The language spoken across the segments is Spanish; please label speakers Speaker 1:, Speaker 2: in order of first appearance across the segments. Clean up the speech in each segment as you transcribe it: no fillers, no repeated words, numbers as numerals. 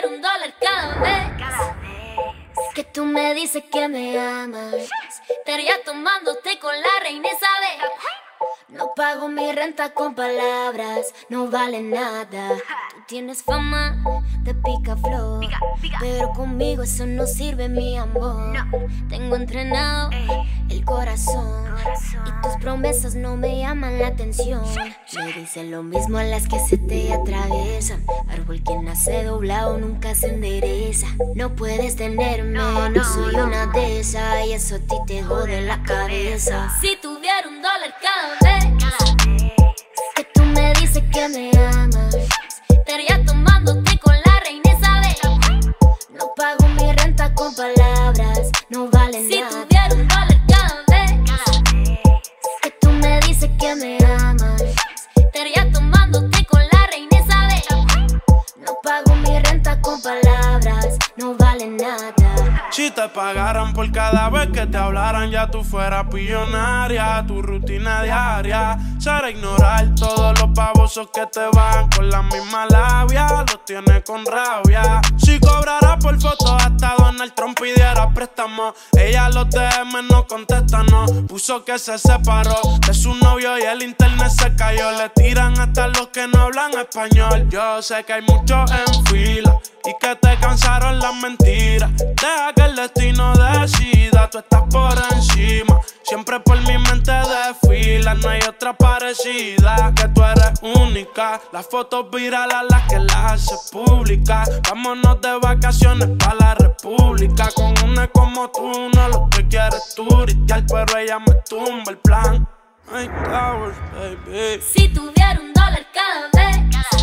Speaker 1: tuviera $1 cada vez que tú me dices que me amas, estaría tomándote con la reina Isabel. No pago mi renta con palabras, no vale nada. Tú tienes fama de picaflor, pero conmigo eso no sirve, mi amor. Tengo entrenado el corazón y tus promesas no me llaman la atención. Me dicen lo mismo a las que se te atraviesan. Árbol que nace doblado nunca se endereza. No puedes tenerme, no soy una de esas, y eso a ti te jode la cabeza. Si tuviera $1 cada vez que tú me dices que me amas, estaría tomándote con la reina Isabel. No pago mi renta con palabras, no vale nada. Si tuviera $1 cada vez que tú me dices que me amas, estaría tomándote con la reina Isabel. No pago mi renta con palabras, no vale nada.
Speaker 2: Si te pagaran por cada vez que te hablaran, ya tú fueras billonaria. Tu rutina diaria será ignorar todos los babosos que te van con la misma labia. Los tienes con rabia. Si cobrara por fotos hasta Donald Trump pidiera préstamo, ella los DM no contesta, no. Puso que se separó de su novio y el internet se cayó. Le tiran hasta los que no hablan español. Yo sé que hay muchos en fila y que te cansaron las mentiras. Deja que el destino decida, tú estás por encima. Siempre por mi mente desfila, no hay otra parecida. Que tú eres única, las fotos virales las que las haces públicas. Vámonos de vacaciones pa' la república. Con una como tú no lo que quieres turistear, pero ella me tumba el plan. Ay, Towers, baby.
Speaker 1: Si tuviera $1 cada vez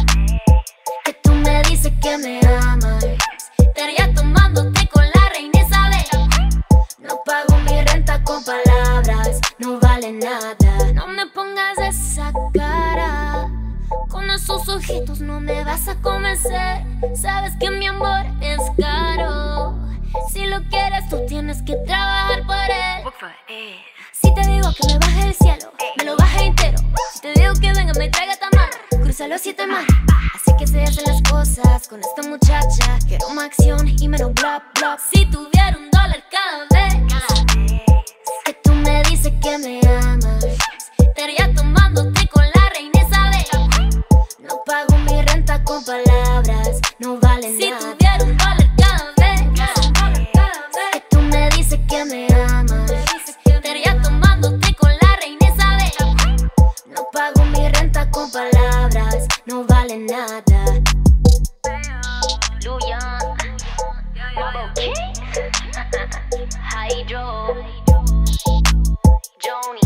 Speaker 1: que tú me dices que me amas, estaría tomándote con la reina Isabel. No pago mi renta con palabras, no vale nada. No me pongas esa cara, con esos ojitos no me vas a convencer. Sabes que mi amor es caro. Si lo quieres tú tienes que trabajar por él. Si te digo que me baje del cielo, me lo baje entero. Si te digo que venga me traiga tamal, cruza los 7 mares. Así que se hacen las cosas con esta muchacha. Quiero más acción y menos bla bla. Si tuviera $1 cada vez que tú me dices que me amas, estaría tomándote con la reina Isabel. No pago mi renta con palabras, no vale nada. Si tuviera $1 cada vez que tú me dices que me amas, estaría tomándote con la reina Isabel. No pago mi renta con palabras, no vale nada. Luyan, Hydro, Joni.